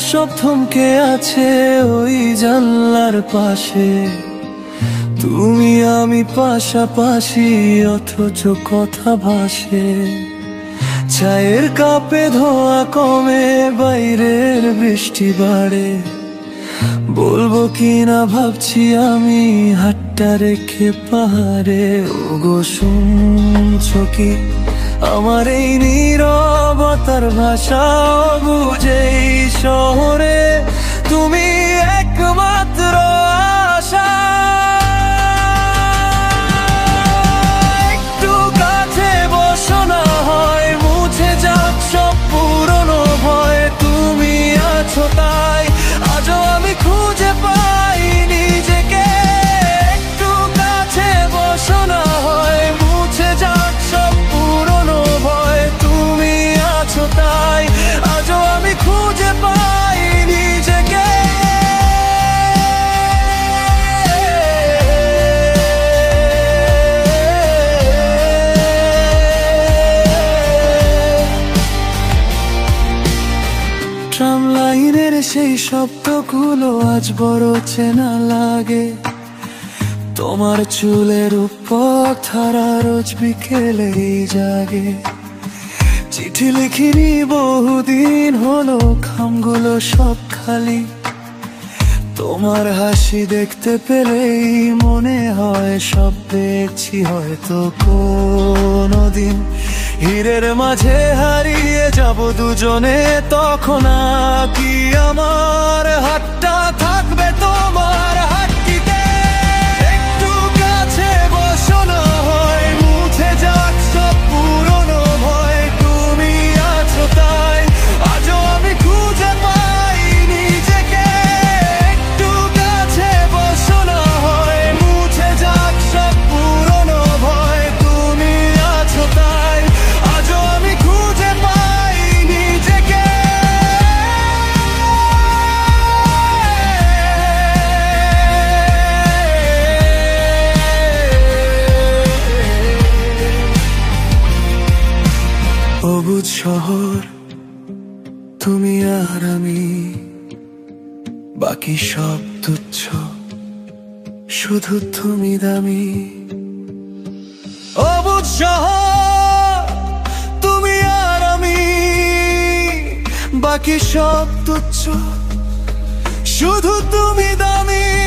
সব থমকে আছে ওই জানলার পাশে। তুমি আমি পাশাপাশি অথচ কথা ভাসে। চায়ের কাপে ধোয়া কমে, বাইরের বৃষ্টি বাড়ে। বলবো কিনা ভাবছি আমি, হাতটা রেখে পাহাড়ে। ওগো শুনছো কি আমার এই নীরবতার ভাষা? বুঝেই শহরে তুমি একমাত্র আশা। একটু কাছে বসো না হয়, মুছে যাক সব পুরনো ভয়। তুমি আছো তাই আজও আমি খুঁজে পাই নিজেকে। একটু কাছে বসো না হয়, মুছে যাক সব পুরনো ভয়। তুমি আছো তাই আজও আমি খুঁজে পাই নিজেকে। ট্রাম লাইনের সেই শব্দগুলো আজ বড় চেনা লাগে। তোমার চুলের উপর ধারা রোজ বিকেলেই জাগে। চিঠি লিখিনি বহুদিন হলো, খামগুলো সব খালি। তোমার হাসি দেখতে পেলেই মনে হয় সব পেয়েছি হয়তো কোনোদিন। হীরের মাঝে হারিয়ে যাব দুজনে, তখন কি আমার হাতটা থাকবে তোমার হাতটিতে? একটু কাছে বসো না হয়, মুছে যাক সব পুরনো ভয়। তুমি আছো তাই আজও আমি খুঁজে পাই নিজেকে। একটু কাছে বসো না হয়, মুছে যাক সব পুরনো ভয়। তুমি আছো তাই আজও আমি খুঁজে পাই নিজেকে। অবুঝ শহর তুমি আর আমি, বাকি সব তুচ্ছ, শুধু তুমি দামি। অবুঝ শহর তুমি আর আমি, বাকি সব তুচ্ছ, শুধু তুমি দামি।